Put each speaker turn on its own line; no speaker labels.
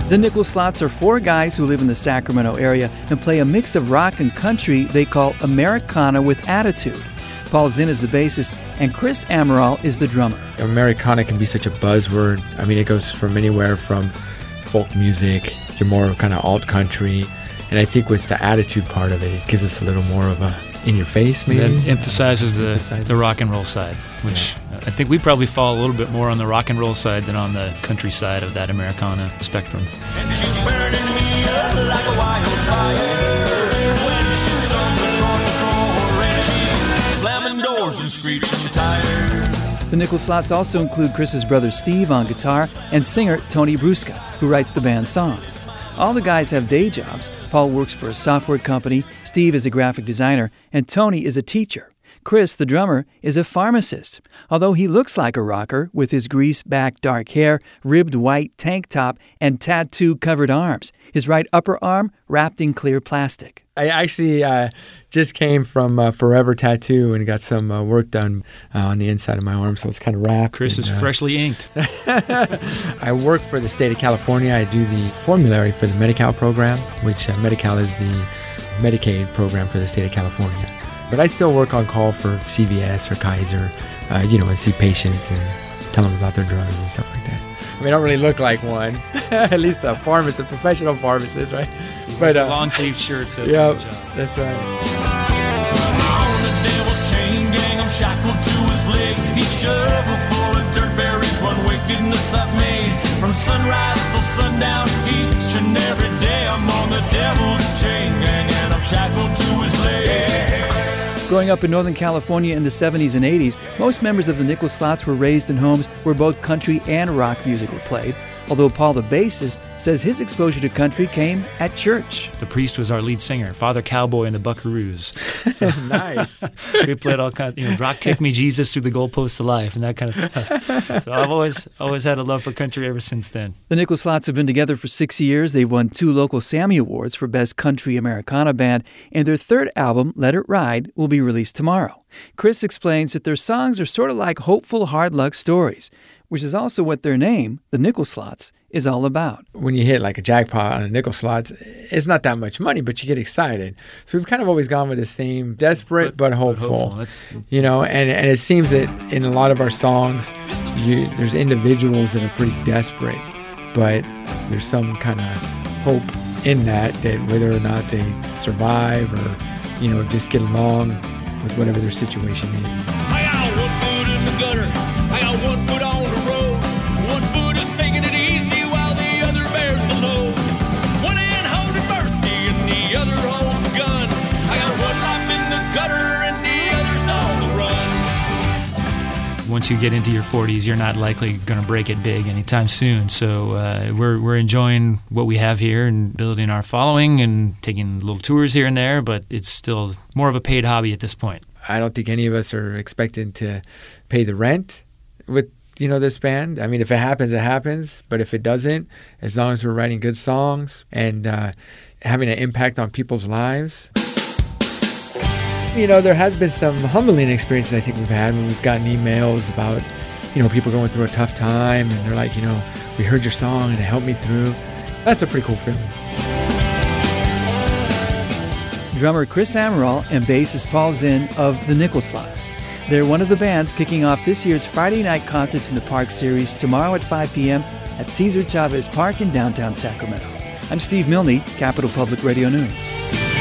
The Nickel Slots are four guys who live in the Sacramento area and play a mix of rock and country they call Americana with attitude. Paul Zinn is the bassist, and Chris Amaral is the drummer.
Americana can be such a buzzword. I mean, it goes from anywhere from folk music to more kind of alt country. And I think with the attitude part of it, it gives us a little more of a in-your-face, maybe.
That emphasizes the rock and roll side, which I think we probably fall a little bit more on the rock and roll side than on the country side of that Americana spectrum.
And she's burning me up like a wildfire. When she's stumbling on the floor and she's slamming doors and screeching tires.
The Nickel Slots also include Chris's brother Steve on guitar and singer Tony Brusca, who writes the band's songs. All the guys have day jobs. Paul works for a software company, Steve is a graphic designer, and Tony is a teacher. Chris, the drummer, is a pharmacist. Although he looks like a rocker with his grease-back dark hair, ribbed white tank top, and tattoo-covered arms. His right upper arm wrapped in clear plastic.
I actually just came from Forever Tattoo and got some work done on the inside of my arm, so it's kind of wrapped.
Chris is freshly inked.
I work for the state of California. I do the formulary for the Medi-Cal program, which Medi-Cal is the Medicaid program for the state of California. But I still work on call for CVS or Kaiser, and see patients and tell them about their drugs and stuff like that. I mean, I don't really look like one, at least a pharmacist, a professional pharmacist, right?
But long sleeve shirts.
Yeah, that's right.
On the devil's chain gang, I'm shackled to his leg. Each shovel full of dirt berries, one wickedness I've made. From sunrise till sundown, each and every day, I'm on the devil's chain gang, and I'm shackled to his leg.
Growing up in Northern California in the 70s and 80s, most members of the Nickel Slots were raised in homes where both country and rock music were played, although Paul, the bassist, says his exposure to country came at church.
The priest was our lead singer, Father Cowboy and the Buckaroos.
So nice.
We played all kinds of, rock kick me Jesus through the goalposts of life and that kind of stuff. So I've always had a love for country ever since then.
The Nickel Slots have been together for 6 years. They've won 2 local Sammy Awards for Best Country Americana Band, and their third album, Let It Ride, will be released tomorrow. Chris explains that their songs are sort of like hopeful hard luck stories, which is also what their name, the Nickel Slots, is all about.
When you hit like a jackpot on a Nickel Slots, it's not that much money, but you get excited. So we've kind of always gone with this theme, desperate but hopeful. And it seems that in a lot of our songs, there's individuals that are pretty desperate, but there's some kind of hope in that whether or not they survive or, just get along with whatever their situation is.
I got one foot in the gutter. I got one foot on the road. One foot is taking it easy while the other bears the load. One hand holding mercy and the other holds the gun. I got one life in the gutter and the other's on the run.
Once you get into your 40s, you're not likely going to break it big anytime soon. So we're enjoying what we have here and building our following and taking little tours here and there, but it's still more of a paid hobby at this point.
I don't think any of us are expecting to pay the rent with, this band. I mean, if it happens, it happens. But if it doesn't, as long as we're writing good songs and having an impact on people's lives. There has been some humbling experiences I think we've had when we've gotten emails about, people going through a tough time and they're like, we heard your song and it helped me through. That's a pretty cool feeling.
Drummer Chris Amaral and bassist Paul Zinn of the Nickel Slots. They're one of the bands kicking off this year's Friday Night Concerts in the Park series tomorrow at 5 p.m. at Cesar Chavez Park in downtown Sacramento. I'm Steve Milne, Capital Public Radio News.